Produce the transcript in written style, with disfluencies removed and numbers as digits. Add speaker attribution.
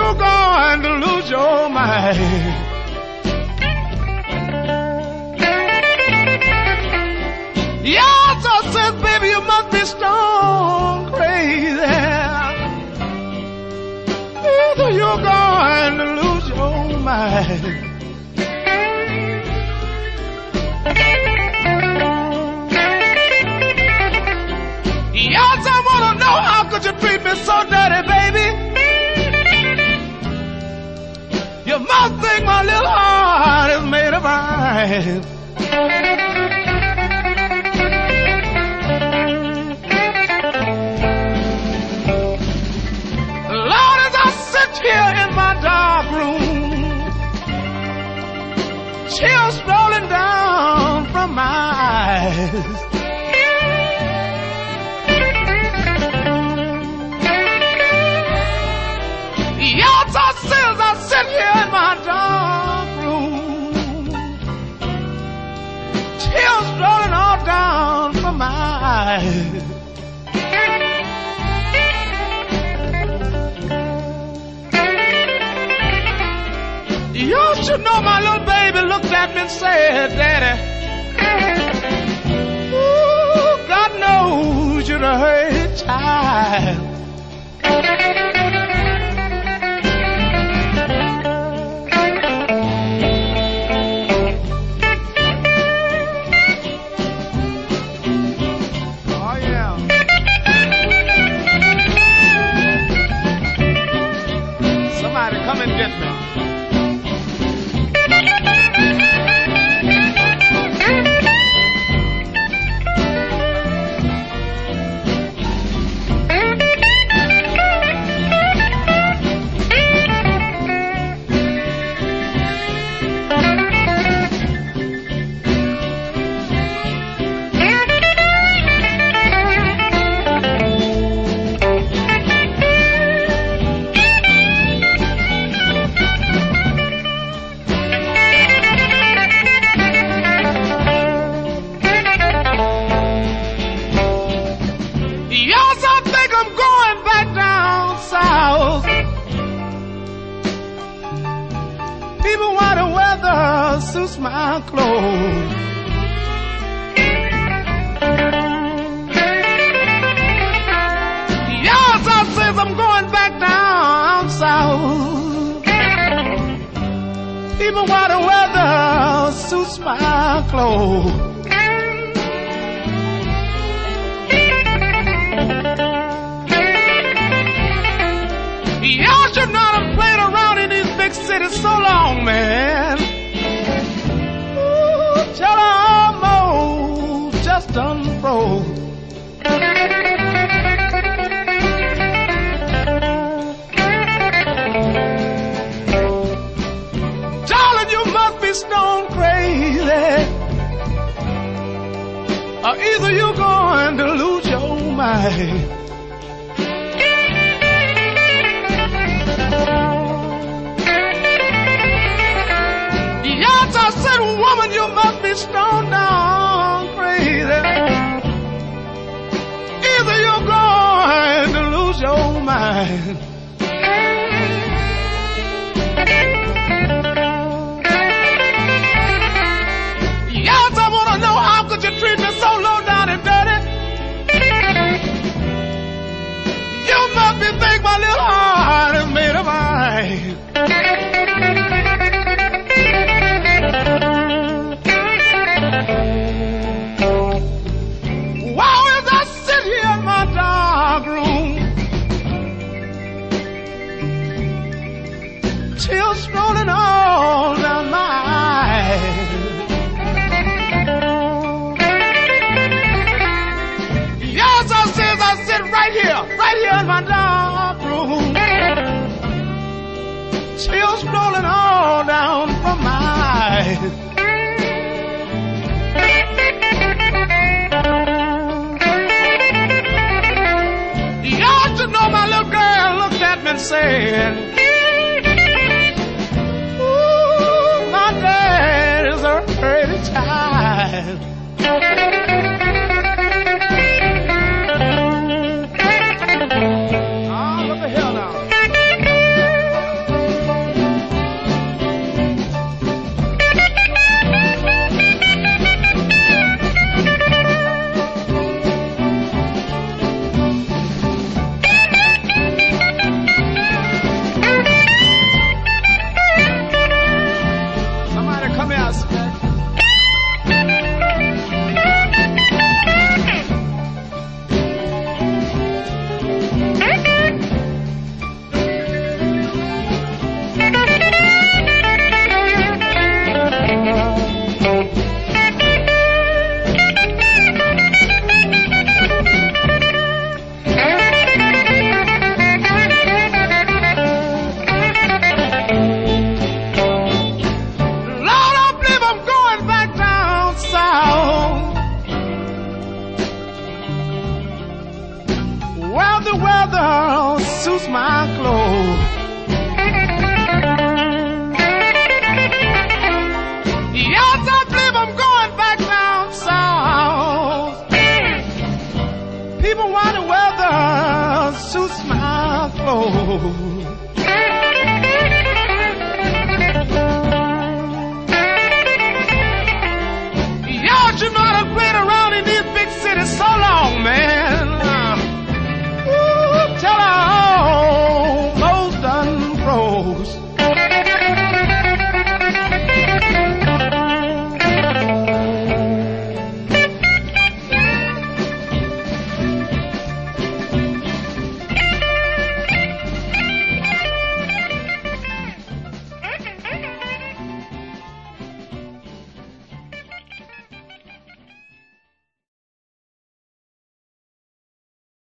Speaker 1: you're going to lose your mind. Yes, I said, baby, you must be stone crazy. Either you're going to lose your mind. Yes, I want to know how could you treat me so dirty, baby. You must think my little heart is made of iron. Lord, as I sit here in my dark room, chills rolling down from my eyes. Yes, I sit here in my dark room, tears rolling all down from my eyes. You should know my little baby looked at me and said, Daddy, ooh, God knows you're a hurt child. Come and get me. Even while the weather suits my clothes. Yes, I says I'm going back down south. Even while the weather suits my clothes. Y'all should not have played around in these big cities so long, man. Ooh, till I almost just unfroze. Darling, you must be stone crazy, or either you're going to lose your mind. Yes, I said, woman, you must be stone down crazy. Either you're going to lose your mind. Yes, I want to know how could you treat me so low down and dirty. You must be big, my little heart is made of iron. Wow, as I sit here in my dark room, tears rolling all down my eyes. Yes, I sit right here in my dark room, tears rolling all down from my eyes. My little girl looked at me and said, ooh, my dad is a pretty child. Oh, look at here now. suits my clothes. Yes, I believe I'm going back down south. People want the weather suits my clothes.